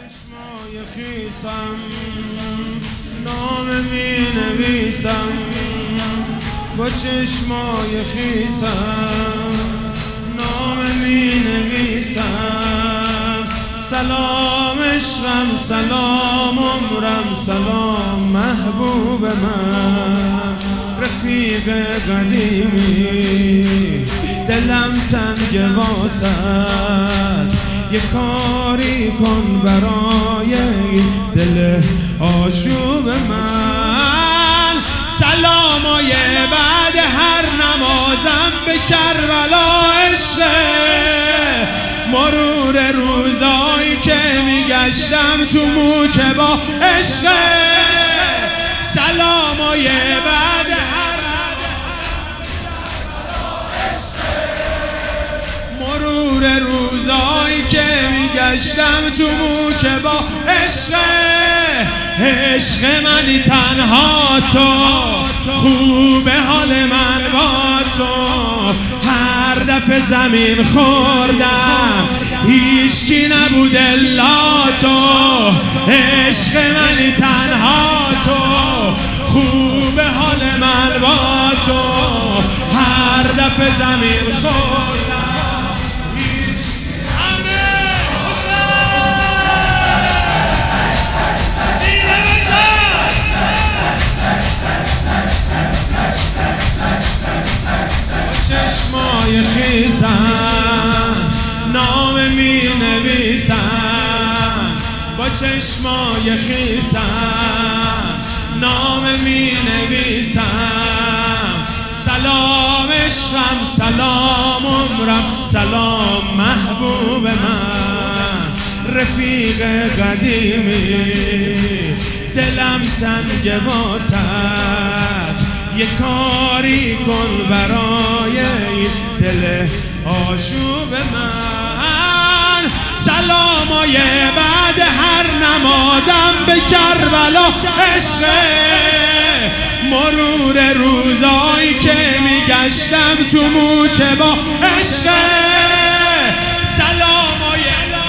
چشمای خیسم نام می نویسم، با چشمای خیسم نام می نویسم. سلام عشقم، سلام عمرم، سلام محبوب من، رفیق قدیمی دلم تنگ واسد، یه کاری کن برای دل آشوب من. سلامای بعد هر نمازم به کربلا عشقه، مرور روزایی که میگشتم تو موکبا عشقه. سلامای بعد هر مرور روزایی که میگشتم تو موکبا عشقه. عشق منی تنها تو، خوب حال من با تو، هر دفعه زمین خوردم هیچکی نبود الا تو. عشق منی تنها تو، خوب حال من با تو، هر دفعه زمین خوردم. چشمای خیسم نام می نویسم، با چشمای خیسم نام می نویسم. سلام عشقم، سلام عمرم، سلام محبوب من، رفیق قدیمی دلم تنگ واسد، یه کاری کن برای دل آشوب من. سلامای بعد هر نمازم به کربلا عشقه، مرور روزایی که میگشتم تو موکبا عشقه. سلامای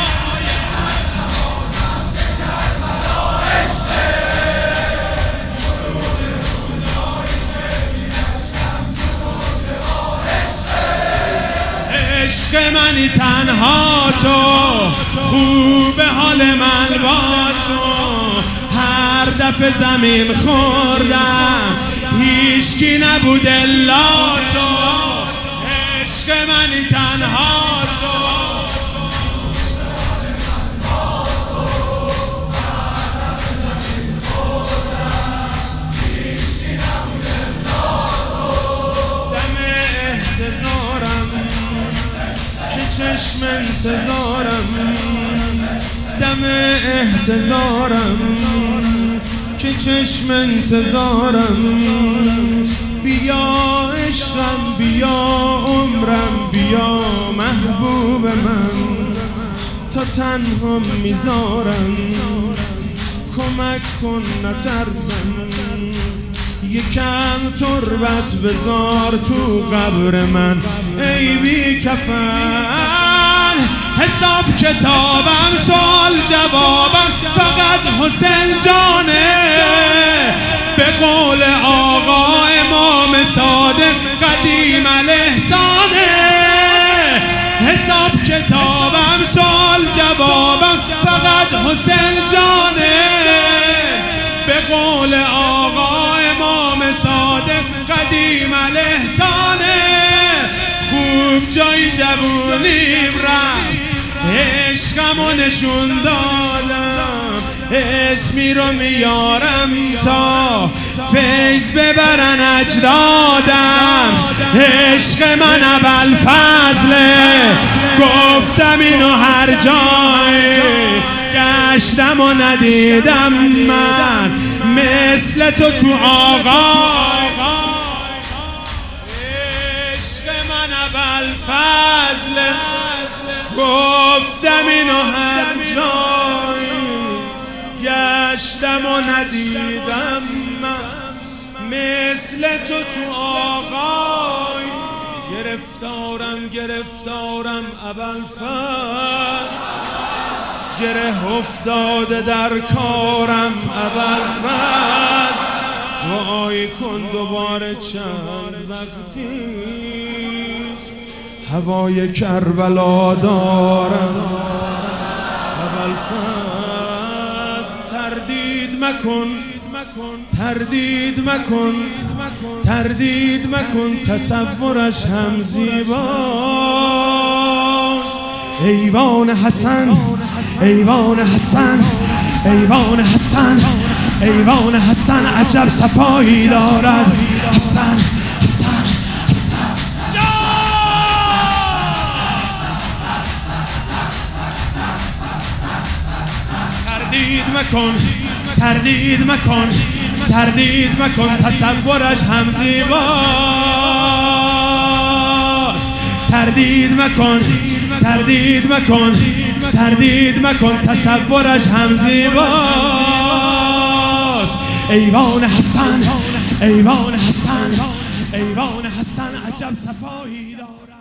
عشق منی تنها تو، خوب حال من با تو، هر دفعه زمین خوردم هیچکی نبود الا تو. عشق منی تنها تو، دم احتضارم که چشم انتظارم، دم احتضارم که چشم انتظارم. بیا عشقم، بیا عمرم، بیا محبوب من، تا تنها میذارم کمک کن نترسم، یکم تربت بذار تو قبر من ای بی کفن. حساب کتابم سوال جوابم فقط حسین جانه، به قول آقا امام صادق قدیم الاحسانه. حساب کتابم سوال جوابم فقط حسین جانه، به قول آقا امام صادق قدیم الاحسانه. خوب جای جوونیم رفت، عشقمو نشون دادم، اسمی رو میارم تا فیض ببرن اجدادم. عشق من ابوالفضله، گفتم اینو هر جای گشتم و ندیدم من مثل تو آقا. عشق من ابوالفضله، گفتم اینو هر جای گشتم و ندیدم من مثل تو آقای. گرفتارم ابوالفضل. گره افتاده در کارم ابوالفضل، وای کن دوباره چند وقتیست هوای کربلا دارم ابوالفضل. تردید مکن تردید مکن تردید مکن تصورش هم زیباست. ایوان حسن ایوان حسن ایوان حسن ایوان حسن عجب صفایی دارد. حسن حسن حسن تردید مکن تردید مکن تردید مکن تصورش هم زیباست. تردید مکن تردید مکن تردید مکن تصورش هم زیباست. ایوان حسن ایوان حسن ایوان حسن عجب صفایی دارد.